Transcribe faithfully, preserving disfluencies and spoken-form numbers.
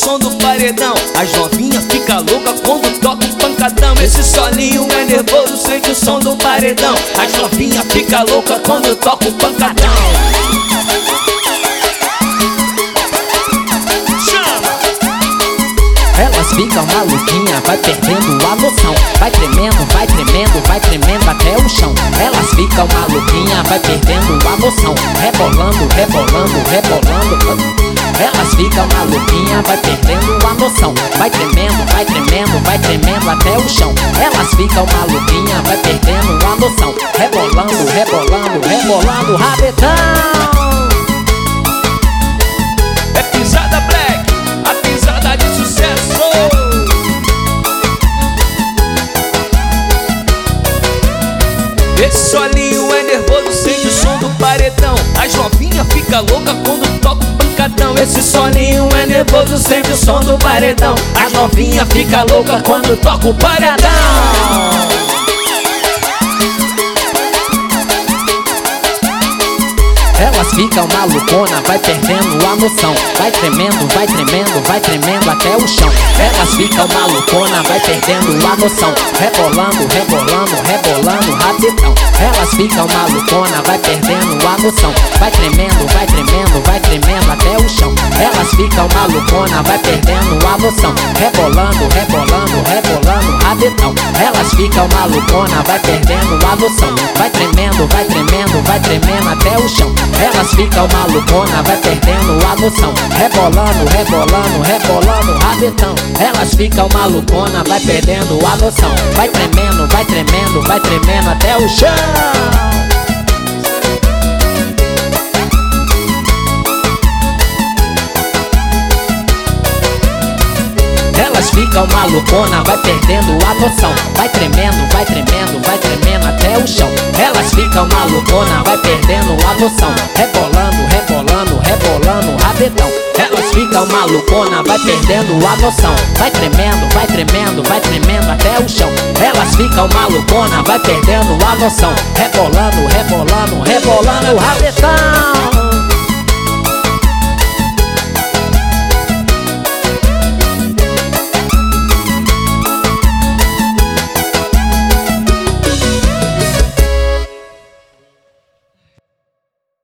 som do paredão. As novinhas fica louca quando toca o pancadão. Esse solinho é nervoso, sente o som do paredão. As novinhas fica louca quando toca o pancadão. Elas ficam maluquinhas, vai perdendo a noção. Vai tremendo, vai tremendo, vai tremendo até o chão. Elas ficam maluquinhas, vai perdendo a noção. Rebolando, rebolando, rebolando. Elas ficam maluquinhas, vai perdendo a noção. Vai tremendo, vai tremendo, vai tremendo até o chão. Elas ficam maluquinhas, vai perdendo a noção. Rebolando, rebolando, rebolando, rabetão. É pisada black, a pisada de sucesso. Esse solinho é nervoso, sente o som do paredão. As novinhas fica louca quando toca o pancadão. Esse solinho é nervoso, sente o som do paredão. As novinhas fica louca quando toca o paredão. Elas ficam malucona, vai perdendo a noção. Vai tremendo, vai tremendo, vai tremendo até o chão. Elas ficam malucona, vai perdendo a noção. Rebolando, rebolando, rebolando, rapidão. Elas ficam malucona, vai perdendo a noção. Vai tremendo, vai tremendo, vai tremendo até o chão. Elas ficam malucona, vai perdendo a noção. Rebolando, rebolando, rebolando, rapidão. Elas ficam malucona, vai perdendo a noção. Vai tremendo, vai tremendo, vai tremendo até o chão. Elas ficam malucona, vai perdendo a noção. Rebolando, rebolando, rebolando, rabetão. Elas ficam malucona, vai perdendo a noção. Vai tremendo, vai tremendo, vai tremendo até o chão. Elas ficam malucona, vai perdendo a noção. Vai tremendo, vai tremendo, vai tremendo até o chão. Elas ficam malucona, vai perdendo a noção. Rebolando, rebolando, rebolando, rabetão. Elas ficam malucona, vai perdendo a noção. Vai tremendo, vai tremendo, vai tremendo até o chão. Elas ficam malucona, vai perdendo a noção. Rebolando, rebolando, rebolando, rabetão.